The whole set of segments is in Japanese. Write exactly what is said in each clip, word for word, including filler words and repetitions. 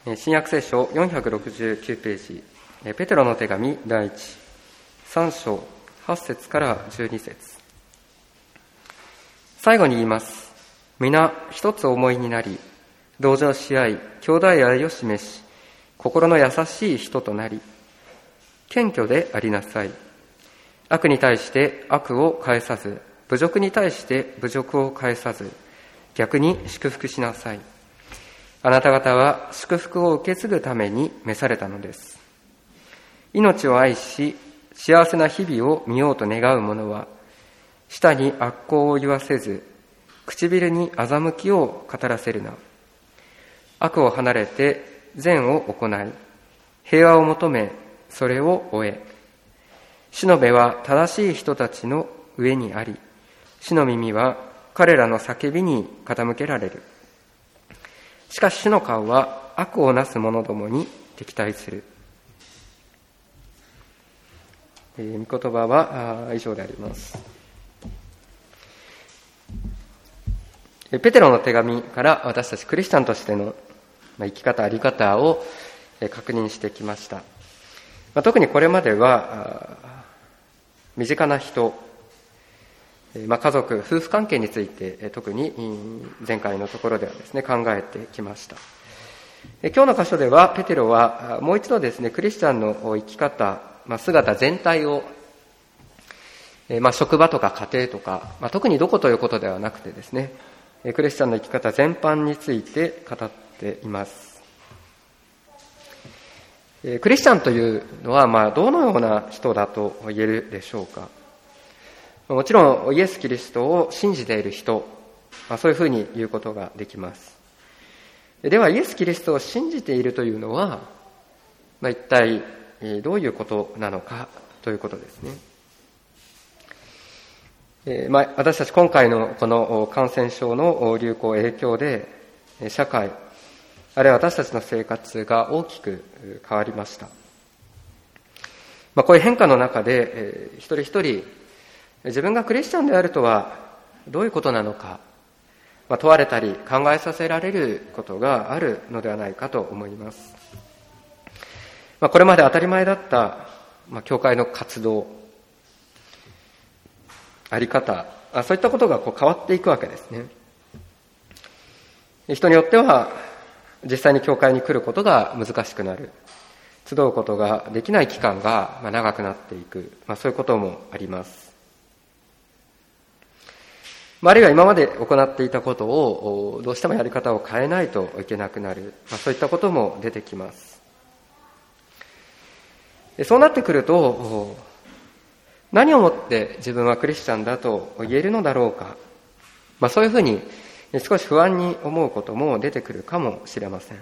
新約聖書よんひゃくろくじゅうきゅうページ、ペテロの手紙第一、さん章はち節からじゅうに節。最後に言います。皆一つ思いになり、同情し合い、兄弟愛を示し、心の優しい人となり、謙虚でありなさい。悪に対して悪を返さず、侮辱に対して侮辱を返さず、逆に祝福しなさい。あなた方は祝福を受け継ぐために召されたのです。命を愛し、幸せな日々を見ようと願う者は、舌に悪行を言わせず、唇に欺きを語らせるな。悪を離れて善を行い、平和を求め、それを追え。主の目は正しい人たちの上にあり、主の耳は彼らの叫びに傾けられる。しかし主の顔は悪をなす者どもに敵対する。えー、御言葉は以上であります。ペテロの手紙から私たちクリスチャンとしての生き方、あり方を確認してきました。特にこれまでは身近な人、まあ、家族、夫婦関係について特に前回のところではですね、考えてきました。今日の箇所ではペテロはもう一度ですね、クリスチャンの生き方、まあ、姿全体を、まあ、職場とか家庭とか、まあ、特にどこということではなくてですね、クリスチャンの生き方全般について語っています。クリスチャンというのは、まあ、どのような人だと言えるでしょうか。もちろんイエス・キリストを信じている人、まあ、そういうふうに言うことができます。ではイエス・キリストを信じているというのは、まあ、一体どういうことなのかということですね。えーまあ、私たち今回のこの感染症の流行影響で社会、あるいは私たちの生活が大きく変わりました。まあ、こういう変化の中で、えー、一人一人自分がクリスチャンであるとはどういうことなのか、まあ、問われたり考えさせられることがあるのではないかと思います。まあ、これまで当たり前だった、まあ、教会の活動、あり方、あそういったことがこう変わっていくわけですね。人によっては実際に教会に来ることが難しくなる、集うことができない期間が長くなっていく、まあ、そういうこともあります。あるいは今まで行っていたことをどうしてもやり方を変えないといけなくなる、まあ、そういったことも出てきます。そうなってくると、何をもって自分はクリスチャンだと言えるのだろうか、まあ、そういうふうに少し不安に思うことも出てくるかもしれません。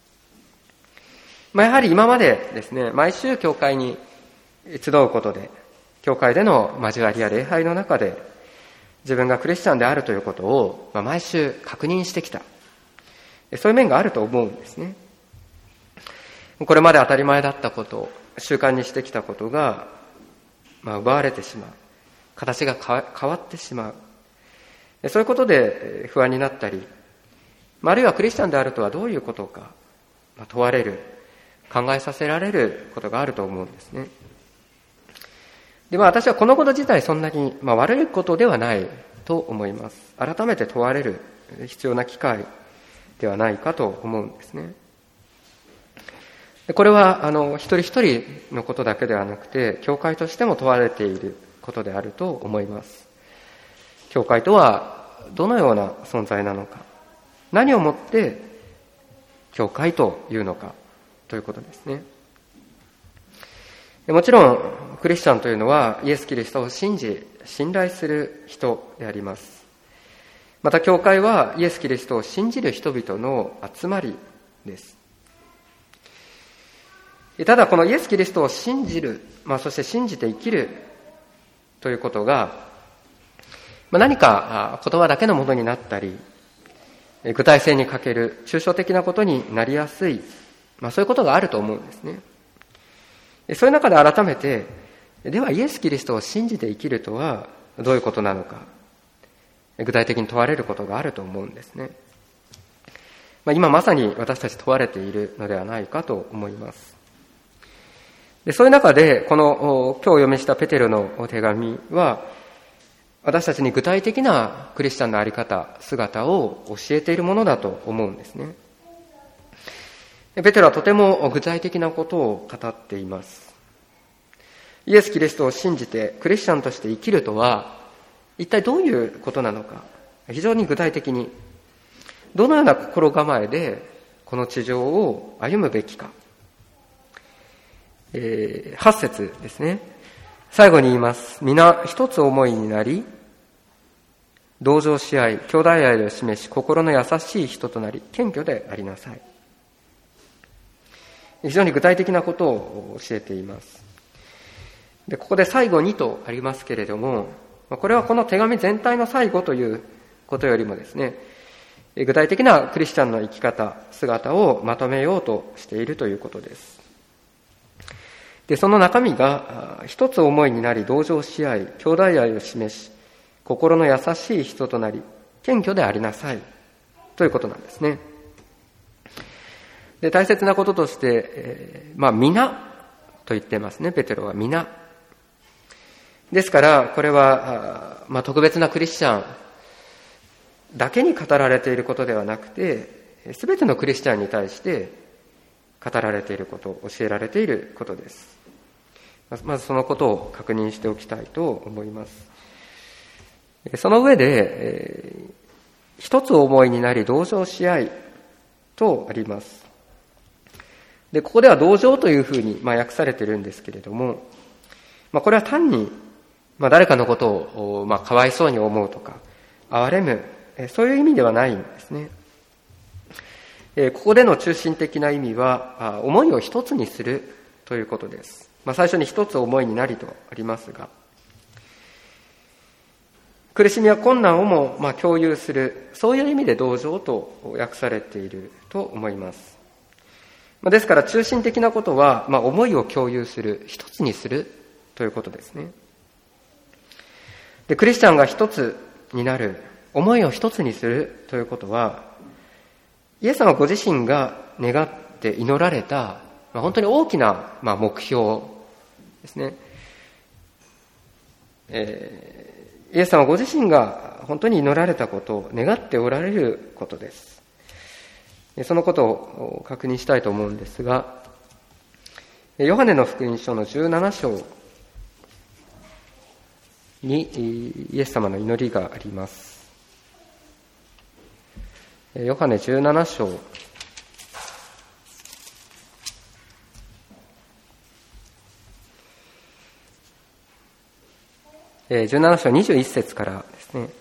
まあ、やはり今までですね、毎週教会に集うことで、教会での交わりや礼拝の中で自分がクリスチャンであるということを毎週確認してきた、そういう面があると思うんですね。これまで当たり前だったこと、習慣にしてきたことが、まあ、奪われてしまう、形が変わってしまう、そういうことで不安になったり、あるいはクリスチャンであるとはどういうことか問われる、考えさせられることがあると思うんですね。で、まあ、私はこのこと自体そんなに、まあ、悪いことではないと思います。改めて問われる必要な機会ではないかと思うんですね。でこれはあの一人一人のことだけではなくて、教会としても問われていることであると思います。教会とはどのような存在なのか、何をもって教会というのかということですね。もちろんクリスチャンというのはイエス・キリストを信じ信頼する人であります。また教会はイエス・キリストを信じる人々の集まりです。ただこのイエス・キリストを信じる、まあ、そして信じて生きるということが、まあ、何か言葉だけのものになったり、具体性に欠ける抽象的なことになりやすい、まあ、そういうことがあると思うんですね。そういう中で改めて、ではイエス・キリストを信じて生きるとはどういうことなのか、具体的に問われることがあると思うんですね。 まあ、今まさに私たち問われているのではないかと思います。で、そういう中で、この今日お読みしたペテロの手紙は、私たちに具体的なクリスチャンの在り方、姿を教えているものだと思うんですね。ペテロはとても具体的なことを語っています。イエス・キリストを信じてクリスチャンとして生きるとは、一体どういうことなのか、非常に具体的に、どのような心構えでこの地上を歩むべきか。えー、はち節ですね。最後に言います。皆一つ思いになり、同情し合い、兄弟愛を示し、心の優しい人となり、謙虚でありなさい。非常に具体的なことを教えています。で、ここで最後にとありますけれども、これはこの手紙全体の最後ということよりもですね、具体的なクリスチャンの生き方、姿をまとめようとしているということです。で、その中身が一つ思いになり同情し合い、兄弟愛を示し、心の優しい人となり、謙虚でありなさいということなんですね。で、大切なこととして、えー、まあ皆と言ってますね。ペテロは皆。ですからこれはまあ特別なクリスチャンだけに語られていることではなくて、すべてのクリスチャンに対して語られていること、教えられていることです。まずそのことを確認しておきたいと思います。その上で、えー、一つ思いになり同情し合いとあります。で、ここでは同情というふうに、まあ、訳されているんですけれども、まあ、これは単に、まあ、誰かのことを、まあ、かわいそうに思うとか、憐れむ、そういう意味ではないんですね。ここでの中心的な意味は、思いを一つにするということです。まあ、最初に一つ思いになりとありますが、苦しみや困難をもまあ共有する、そういう意味で同情と訳されていると思います。ですから中心的なことは、まあ、思いを共有する、一つにするということですね。で、クリスチャンが一つになる、思いを一つにするということは、イエス様ご自身が願って祈られた、まあ、本当に大きな、まあ、目標ですね。えー、イエス様ご自身が本当に祈られたことを願っておられることです。そのことを確認したいと思うんですが、ヨハネの福音書のじゅうなな章にイエス様の祈りがあります。ヨハネじゅうなな章じゅうなな章にじゅういち節からですね。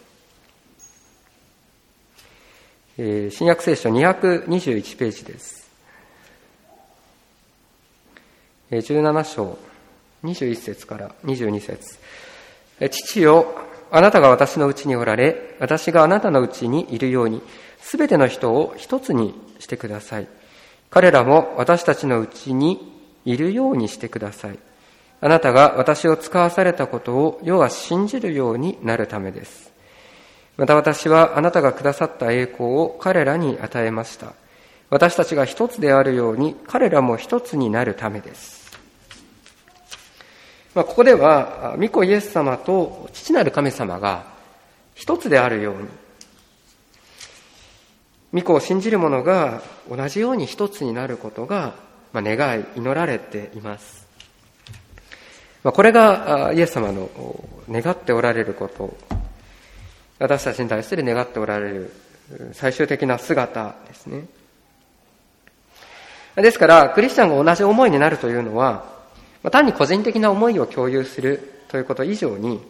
新約聖書にひゃくにじゅういちページです。じゅうなな章にじゅういち節からにじゅうに節。父よ、あなたが私のうちにおられ、私があなたのうちにいるように、すべての人を一つにしてください。彼らも私たちのうちにいるようにしてください。あなたが私を使わされたことを世は信じるようになるためです。また私はあなたがくださった栄光を彼らに与えました。私たちが一つであるように彼らも一つになるためです。まあ、ここでは御子イエス様と父なる神様が一つであるように、御子を信じる者が同じように一つになることが、まあ、願い祈られています。まあ、これがイエス様の願っておられること、私たちに対する願っておられる最終的な姿ですね。ですからクリスチャンが同じ思いになるというのは、まあ、単に個人的な思いを共有するということ以上に、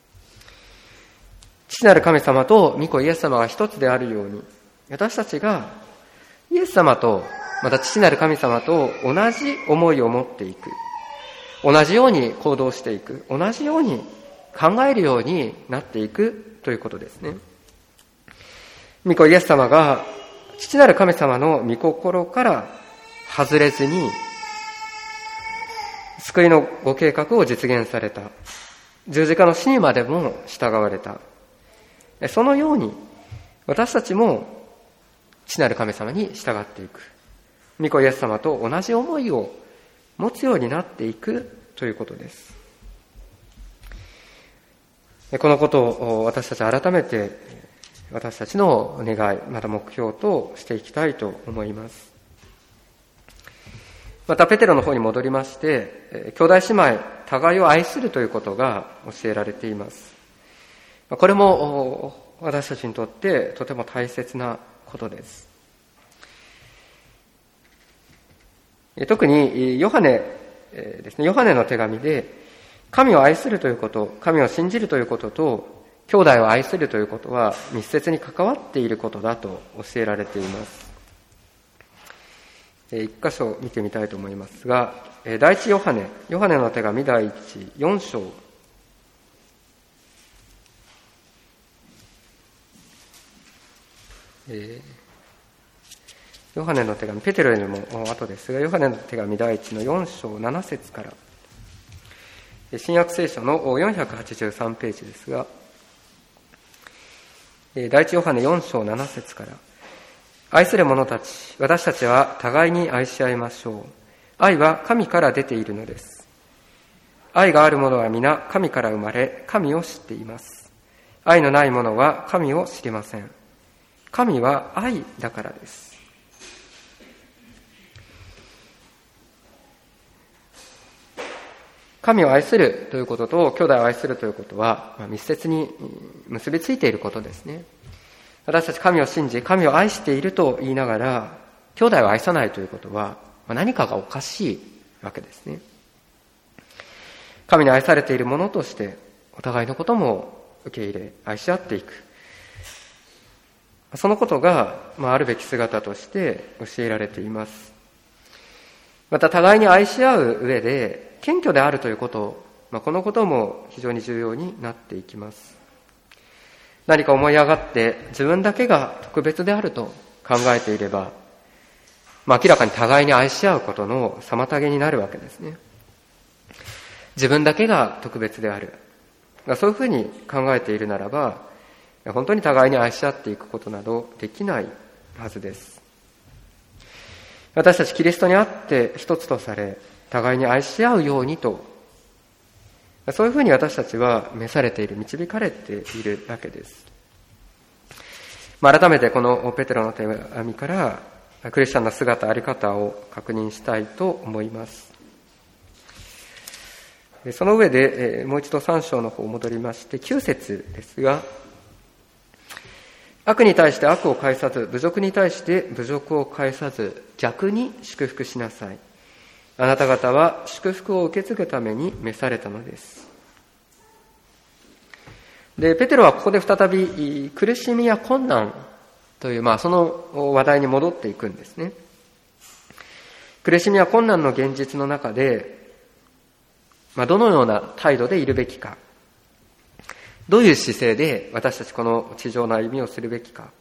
父なる神様と御子イエス様が一つであるように、私たちがイエス様とまた父なる神様と同じ思いを持っていく、同じように行動していく、同じように考えるようになっていくということですね。御子イエス様が父なる神様の御心から外れずに救いのご計画を実現された、十字架の死にまでも従われた。そのように私たちも父なる神様に従っていく。御子イエス様と同じ思いを持つようになっていくということです。このことを私たち改めて私たちの願い、また目標としていきたいと思います。またペテロの方に戻りまして、兄弟姉妹互いを愛するということが教えられています。これも私たちにとってとても大切なことです。特にヨハネですね、ヨハネの手紙で神を愛するということ、神を信じるということと兄弟を愛するということは密接に関わっていることだと教えられています。一箇所見てみたいと思いますが、第一ヨハネ、ヨハネの手紙第一四章。えー、ヨハネの手紙、ペテロよりも後ですが、ヨハネの手紙第一の四章七節から、新約聖書のよんひゃくはちじゅうさんページですが、第一ヨハネ四章七節から、愛する者たち、私たちは互いに愛し合いましょう。愛は神から出ているのです。愛がある者は皆神から生まれ、神を知っています。愛のない者は神を知りません。神は愛だからです。神を愛するということと兄弟を愛するということは密接に結びついていることですね。私たち神を信じ、神を愛していると言いながら兄弟を愛さないということは何かがおかしいわけですね。神に愛されているものとしてお互いのことも受け入れ愛し合っていく、そのことが、まあ、あるべき姿として教えられています。また互いに愛し合う上で謙虚であるということ、まあ、このことも非常に重要になっていきます。何か思い上がって自分だけが特別であると考えていれば、まあ、明らかに互いに愛し合うことの妨げになるわけですね。自分だけが特別である、そういうふうに考えているならば、本当に互いに愛し合っていくことなどできないはずです。私たちキリストにあって一つとされ、互いに愛し合うようにと、そういうふうに私たちは召されている、導かれているわけです。まあ、改めてこのペテロの手紙からクリスチャンの姿、あり方を確認したいと思います。その上でもう一度さん章の方戻りましてきゅう節ですが、悪に対して悪を返さず、侮辱に対して侮辱を返さず、逆に祝福しなさい。あなた方は祝福を受け継ぐために召されたのです。で、ペテロはここで再び苦しみや困難という、まあその話題に戻っていくんですね。苦しみや困難の現実の中で、まあどのような態度でいるべきか、どういう姿勢で私たちこの地上の歩みをするべきか、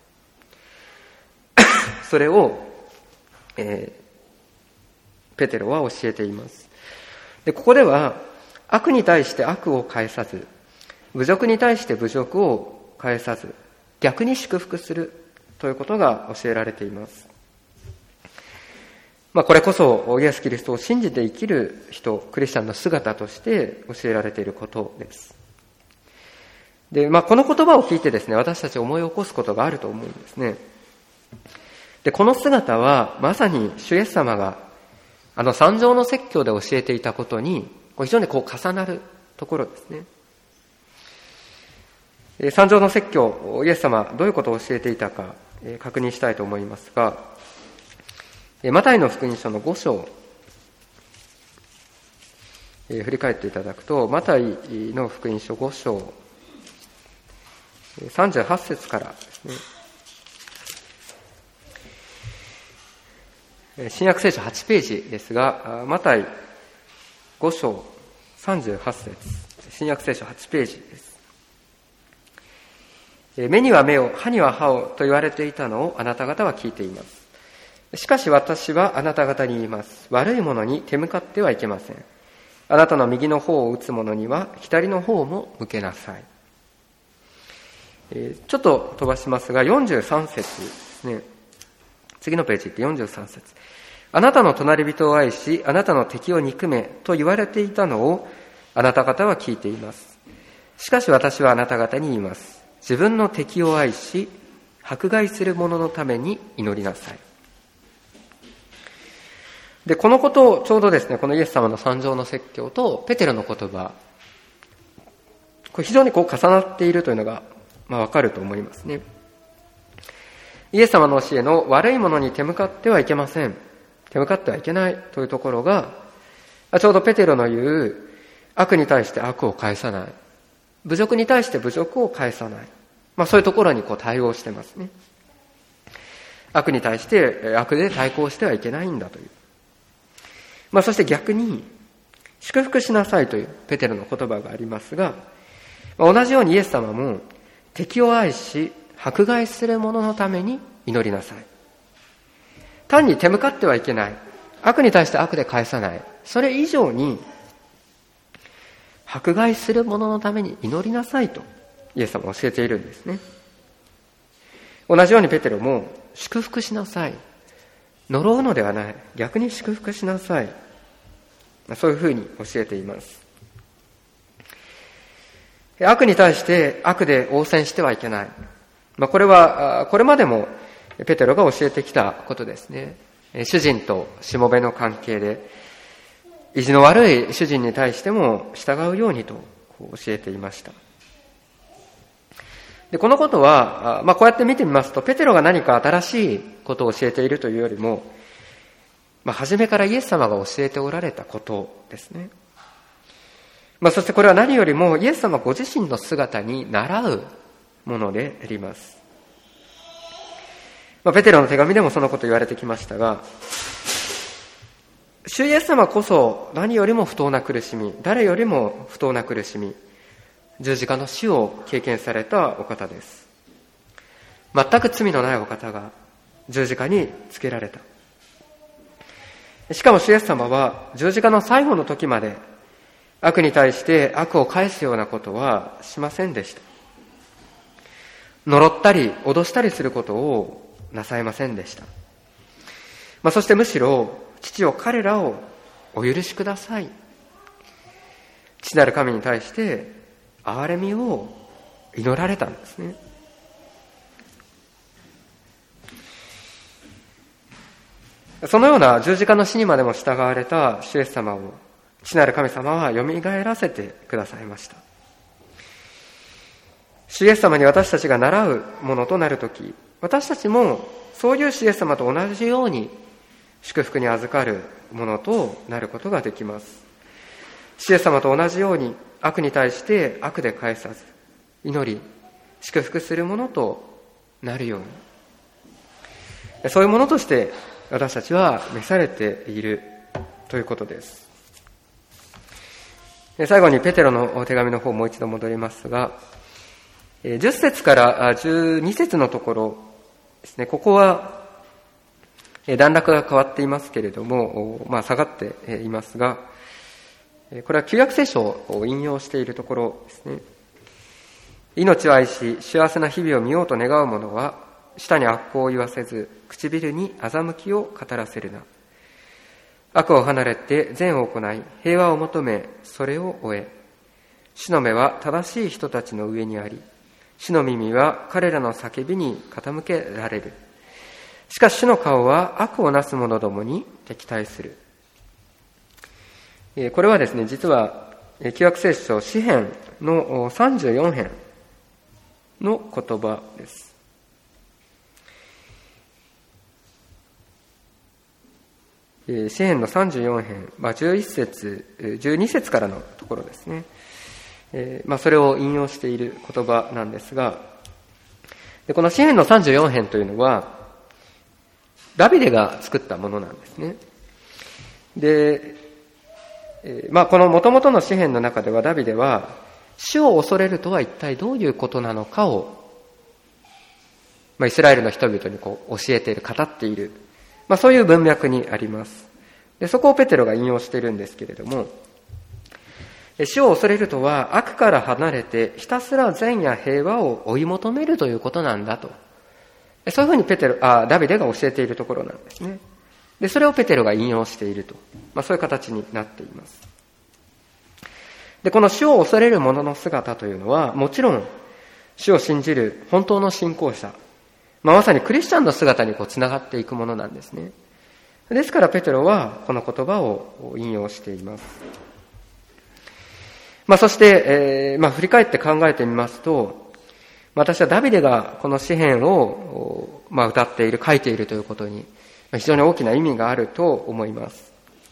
それを、えーペテロは教えています。で、ここでは悪に対して悪を返さず、侮辱に対して侮辱を返さず、逆に祝福するということが教えられています。まあ、これこそイエス・キリストを信じて生きる人、クリスチャンの姿として教えられていることです。で、まあ、この言葉を聞いてですね、私たち思い起こすことがあると思うんですね。で、この姿はまさに主イエス様があの三条の説教で教えていたことに非常にこう重なるところですね。三条の説教、イエス様どういうことを教えていたか確認したいと思いますが、マタイの福音書のご章、振り返っていただくと、マタイの福音書ご章さんじゅうはち節からですね。新約聖書はちページですが、マタイご章さんじゅうはち節、新約聖書はちページです。目には目を、歯には歯をと言われていたのをあなた方は聞いています。しかし私はあなた方に言います。悪いものに手向かってはいけません。あなたの右の方を打つ者には左の方も向けなさい。ちょっと飛ばしますが、よんじゅうさん節ですね。 次のページ行ってよんじゅうさん節。あなたの隣人を愛し、あなたの敵を憎めと言われていたのをあなた方は聞いています。しかし私はあなた方に言います。自分の敵を愛し、迫害する者のために祈りなさい。で、このことをちょうどですね、このイエス様の三条の説教とペテロの言葉、これ非常にこう重なっているというのが、まあわかると思いますね。イエス様の教えの悪いものに手向かってはいけません。手向かってはいけないというところが、ちょうどペテロの言う、悪に対して悪を返さない。侮辱に対して侮辱を返さない。まあそういうところにこう対応してますね。悪に対して悪で対抗してはいけないんだという。まあそして逆に、祝福しなさいというペテロの言葉がありますが、同じようにイエス様も敵を愛し、迫害する者のために祈りなさい。単に手向かってはいけない。悪に対して悪で返さない。それ以上に、迫害する者のために祈りなさいとイエス様は教えているんですね。同じようにペテロも祝福しなさい。呪うのではない。逆に祝福しなさい。そういうふうに教えています。悪に対して悪で応戦してはいけない。まあ、これは、これまでもペテロが教えてきたことですね。主人としもべの関係で、意地の悪い主人に対しても従うようにと教えていました。で、このことは、まあ、こうやって見てみますと、ペテロが何か新しいことを教えているというよりも、まあ、初めからイエス様が教えておられたことですね。まあ、そしてこれは何よりもイエス様ご自身の姿に倣うものであります。まあ、ペテロの手紙でもそのこと言われてきましたが、主イエス様こそ何よりも不当な苦しみ、誰よりも不当な苦しみ、十字架の死を経験されたお方です。全く罪のないお方が十字架につけられた。しかも主イエス様は十字架の最後の時まで悪に対して悪を返すようなことはしませんでした。呪ったり脅したりすることをなさいませんでした。まあ、そしてむしろ父を彼らをお許しください。父なる神に対して憐れみを祈られたんですね。そのような十字架の死にまでも従われた主イエス様を父なる神様はよみがえらせてくださいました。主イエス様に私たちが習うものとなるとき、私たちもそういう主イエス様と同じように祝福に預かるものとなることができます。主イエス様と同じように悪に対して悪で返さず、祈り、祝福するものとなるように。そういうものとして私たちは召されているということです。最後にペテロの手紙の方もう一度戻りますが、じゅっ節からじゅうに節のところですね、ここは段落が変わっていますけれども、まあ下がっていますが、これは旧約聖書を引用しているところですね。命を愛し幸せな日々を見ようと願う者は、舌に悪行を言わせず、唇に欺きを語らせるな。悪を離れて善を行い、平和を求め、それを終え。主の目は正しい人たちの上にあり、主の耳は彼らの叫びに傾けられる。しかし主の顔は悪をなす者どもに敵対する。これはですね、実は旧約聖書詩編のさんじゅうよん編の言葉です。詩編のさんじゅうよん編、まあ、じゅういち節、じゅうに節からのところですね。えーまあ、それを引用している言葉なんですが、でこの詩編のさんじゅうよん編というのは、ダビデが作ったものなんですね。で、えーまあ、この元々の詩編の中ではダビデは、主を恐れるとは一体どういうことなのかを、まあ、イスラエルの人々にこう教えている、語っている、まあ、そういう文脈にあります。でそこをペテロが引用しているんですけれども、主を恐れるとは悪から離れてひたすら善や平和を追い求めるということなんだとそういうふうにペテロ、あ、ダビデが教えているところなんですね。で、それをペテロが引用していると。まあそういう形になっています。で、この主を恐れる者の姿というのは、もちろん、主を信じる本当の信仰者、まあ、まさにクリスチャンの姿にこうつながっていくものなんですね。ですからペテロはこの言葉を引用しています。まあ、そして、えーまあ、振り返って考えてみますと、私はダビデがこの詩篇を、まあ、歌っている、書いているということに非常に大きな意味があると思います。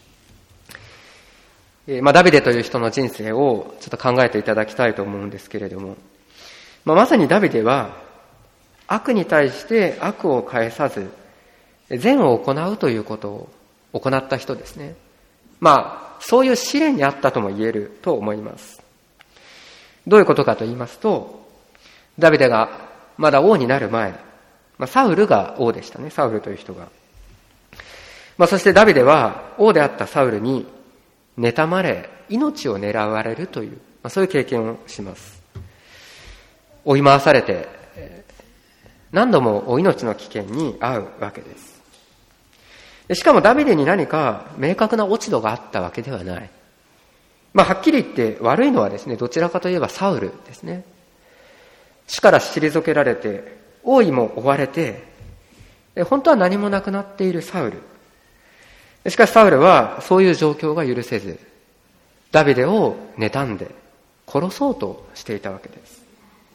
えーまあ、ダビデという人の人生をちょっと考えていただきたいと思うんですけれども、まあ、まさにダビデは悪に対して悪を返さず善を行うということを行った人ですね。まあそういう試練にあったとも言えると思います。どういうことかと言いますと、ダビデがまだ王になる前、まあ、サウルが王でしたね。サウルという人が、まあ、そしてダビデは王であったサウルに妬まれ命を狙われるという、まあ、そういう経験をします。追い回されて何度もお命の危険に遭うわけです。しかもダビデに何か明確な落ち度があったわけではない。まあはっきり言って悪いのはですね、どちらかといえばサウルですね。死から退けられて王位も追われて本当は何もなくなっているサウル。しかしサウルはそういう状況が許せず、ダビデを妬んで殺そうとしていたわけです。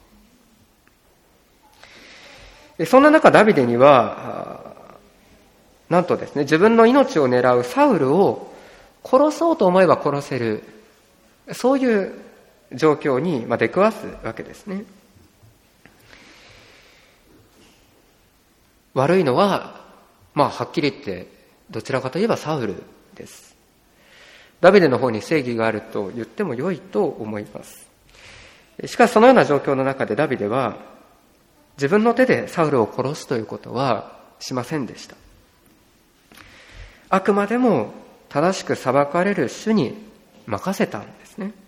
そんな中ダビデにはなんとですね、自分の命を狙うサウルを殺そうと思えば殺せる、そういう状況に出くわすわけですね。悪いのはまあはっきり言ってどちらかといえばサウルです。ダビデの方に正義があると言っても良いと思います。しかしそのような状況の中でダビデは自分の手でサウルを殺すということはしませんでした。あくまでも正しく裁かれる主に任せたんですね。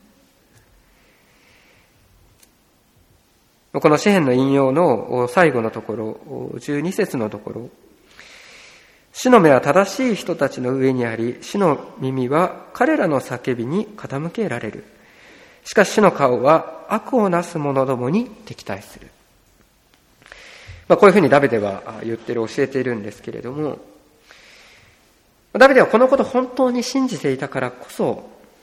この詩篇の引用の最後のところ、じゅうに節のところ、主の目は正しい人たちの上にあり、主の耳は彼らの叫びに傾けられる。しかし主の顔は悪をなす者どもに敵対する。まあ、こういうふうにダビデは言ってる、教えているんですけれども、ダビデはこのことを本当に信じていたからこそ、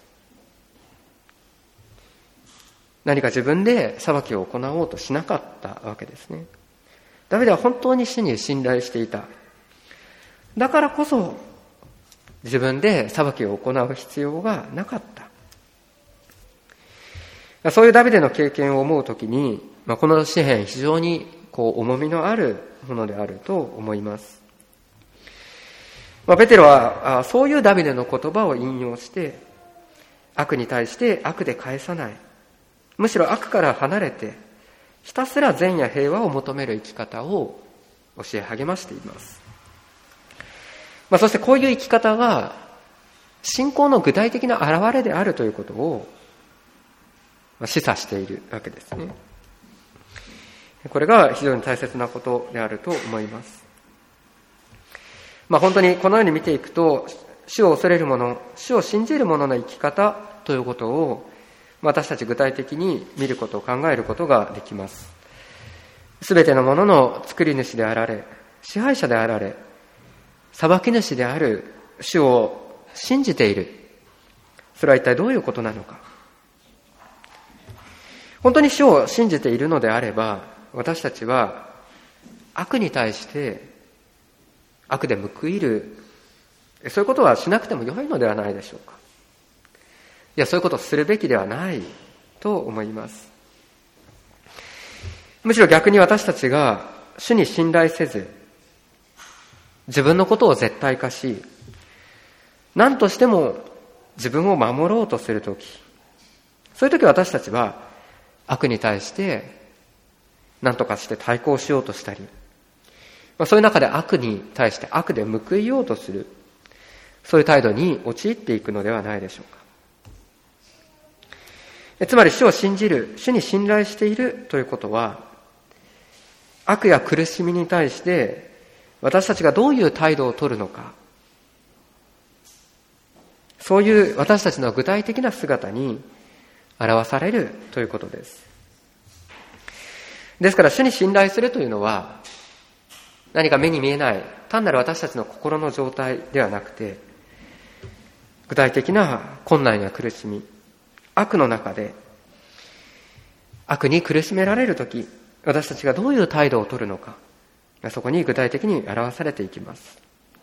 何か自分で裁きを行おうとしなかったわけですね。ダビデは本当に主に信頼していた。だからこそ、自分で裁きを行う必要がなかった。そういうダビデの経験を思うときに、まあ、この詩篇非常にこう重みのあるものであると思います。まあ、ペテロはそういうダビデの言葉を引用して、悪に対して悪で返さない、むしろ悪から離れてひたすら善や平和を求める生き方を教え励ましています。まあ、そしてこういう生き方が信仰の具体的な表れであるということを示唆しているわけですね。これが非常に大切なことであると思います。まあ、本当にこのように見ていくと、主を恐れる者、主を信じる者の生き方ということを私たち具体的に見ることを考えることができます。すべてのものの作り主であられ、支配者であられ、裁き主である主を信じている。それは一体どういうことなのか。本当に主を信じているのであれば、私たちは悪に対して悪で報いる、そういうことはしなくても良いのではないでしょうか。いや、そういうことをするべきではないと思います。むしろ逆に私たちが主に信頼せず、自分のことを絶対化し、何としても自分を守ろうとするとき、そういうとき私たちは悪に対して何とかして対抗しようとしたり、まあ、そういう中で悪に対して悪で報いようとする、そういう態度に陥っていくのではないでしょうか。つまり主を信じる、主に信頼しているということは、 悪や苦しみに対して私たちがどういう態度を取るのか、そういう私たちの具体的な姿に表されるということです。ですから主に信頼するというのは、何か目に見えない単なる私たちの心の状態ではなくて、具体的な困難や苦しみ、悪の中で悪に苦しめられるとき、私たちがどういう態度を取るのか、そこに具体的に表されていきます。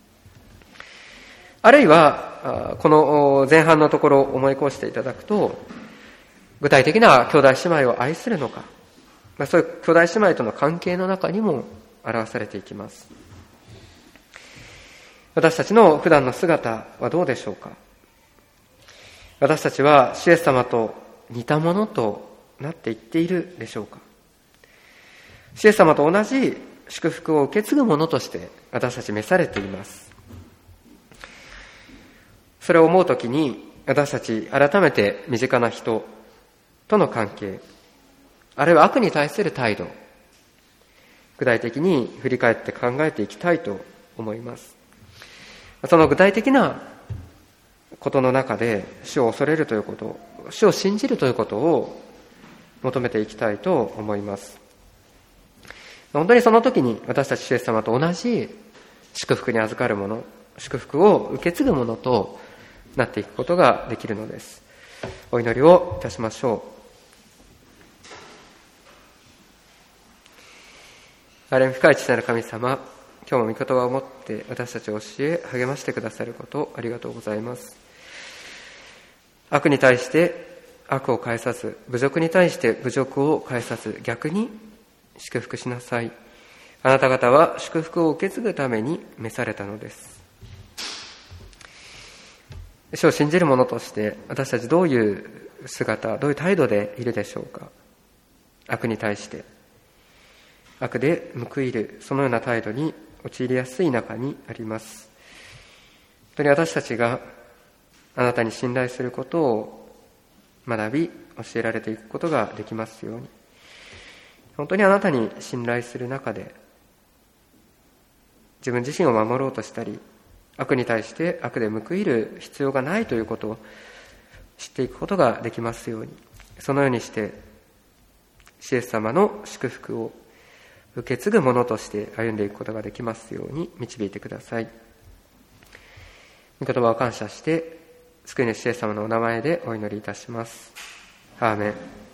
あるいはこの前半のところを思い起こしていただくと、具体的な兄弟姉妹を愛するのか、そういう兄弟姉妹との関係の中にも表されていきます。私たちの普段の姿はどうでしょうか。私たちは主イエス様と似たものとなっていっているでしょうか。主イエス様と同じ祝福を受け継ぐものとして私たち召されています。それを思うときに、私たち改めて身近な人との関係、あるいは悪に対する態度、具体的に振り返って考えていきたいと思います。その具体的なことの中で主を恐れるということ、主を信じるということを求めていきたいと思います。本当にその時に私たち主イエス様と同じ祝福に預かるもの、祝福を受け継ぐものとなっていくことができるのです。お祈りをいたしましょう。憐れみ深い父なる神様、今日も御言葉を持って私たちを教え励ましてくださることありがとうございます。悪に対して悪を返さず、侮辱に対して侮辱を返さず、逆に祝福しなさい。あなた方は祝福を受け継ぐために召されたのです。主を信じる者として私たちどういう姿、どういう態度でいるでしょうか。悪に対して悪で報いる、そのような態度に陥りやすい中にあります。本当に私たちがあなたに信頼することを学び教えられていくことができますように。本当にあなたに信頼する中で自分自身を守ろうとしたり、悪に対して悪で報いる必要がないということを知っていくことができますように。そのようにして主イエス様の祝福を受け継ぐものとして歩んでいくことができますように導いてください。御言葉を感謝して救い主イエス様のお名前でお祈りいたします。アーメン。